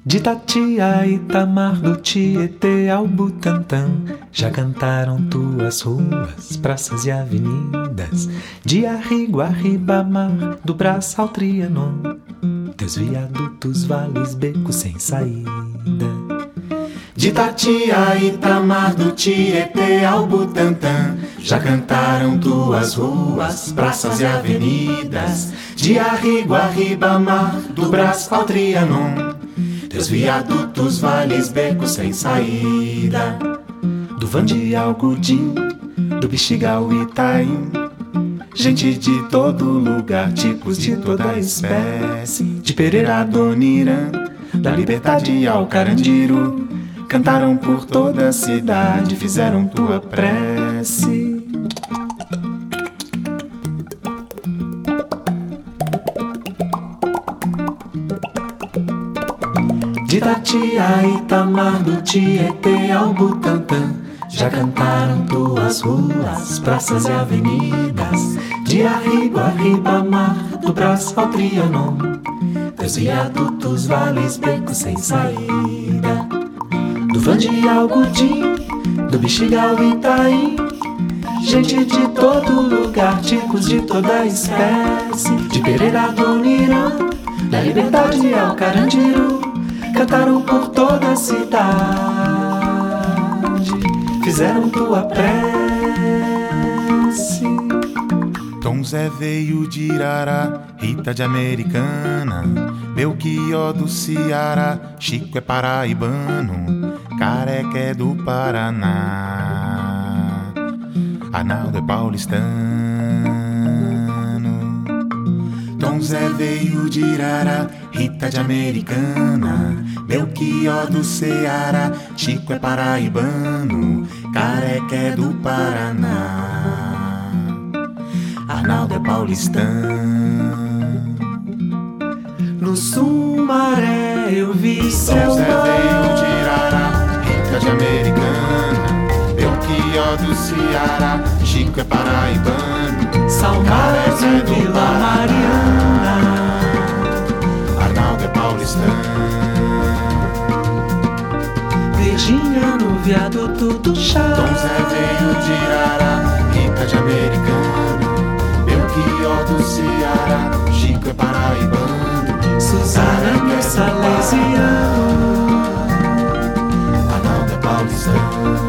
De Itatiaia, Itamar, do Tietê ao Butantã, já cantaram tuas ruas, praças e avenidas. De Arrigo a Ribamar, do Brás ao Trianon, teus viadutos, vales, becos sem saída. De Itatiaia, Itamar, do Tietê ao Butantã, já cantaram tuas ruas, praças e avenidas. De Arrigo a Ribamar, do Brás ao Trianon, teus viadutos, vales, becos sem saída. Do Vande ao Gudim, do Bexiga ao Itaim, gente de todo lugar, tipos de toda espécie. De Pereira a Adoniran, da Liberdade ao Carandiru, cantaram por toda a cidade, fizeram tua prece. De Itatiaia, Itamar, do Tietê ao Butantã, já cantaram tuas ruas, praças e avenidas. De Arrigo a Ribamar, do Brás ao Trianon, teus viadutos, vales, becos sem saída. Do Vande ao Gudim, do Bexiga ao Itaim, gente de todo lugar, tipos de toda espécie. De Pereira a Adoniran, da Liberdade ao Carandiru, cantaram por toda a cidade, fizeram tua prece. Tom Zé veio de Irará, Rita de Americana, Belchior do Ceará, Chico é paraibano, Careca é do Paraná, Arnaldo é paulistano. Tom Zé veio de Irará, Rita de Americana, Belchior do Ceará, Chico é paraibano, Careca é do Paraná, Arnaldo é paulistano. No Sumaré eu vi céu. Tom Zé veio de Irará, Rita de Americana, Belchior do Ceará, Chico é paraibano, Salmares e Vila Mariana, Arnaldo é paulistano. Virgínia no viaduto do chá. Tom Zé veio de Irará, Rita de Americana, Belchior do Ceará, Chico é paraibano, Suzana no Salesiano, Arnaldo é paulistano.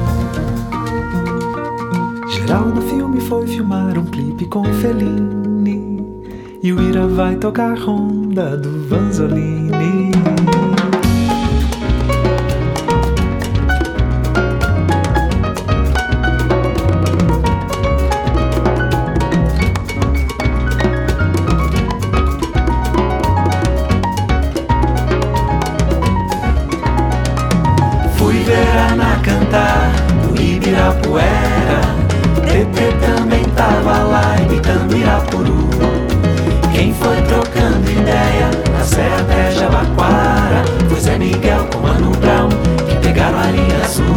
Geraldo Filme foi filmar um clipe com Fellini, e o Ira vai tocar Ronda do Vanzolini. Fui ver a Ana cantar no Ibirapuera, Tetê também tava lá imitando Irapuru. Quem foi trocando ideia na Serra até Jabaquara foi Zé Miguel com Mano Brown, que pegaram a linha azul.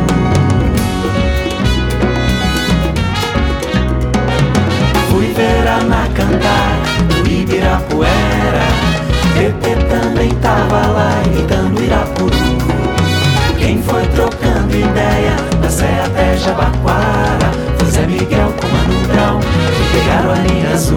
Fui ver a Ana cantar no Ibirapuera, Tetê também tava lá imitando Irapuru. Quem foi trocando ideia da Serra até Jabaquara foi Zé Miguel com Mano Brown, que pegaram a linha azul.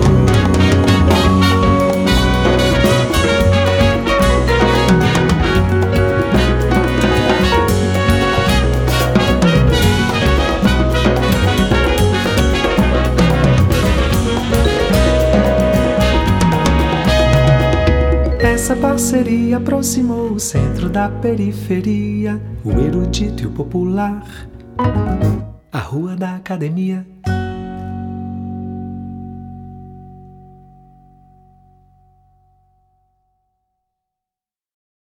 Essa parceria aproximou o centro da periferia, o erudito e o popular, a rua da academia.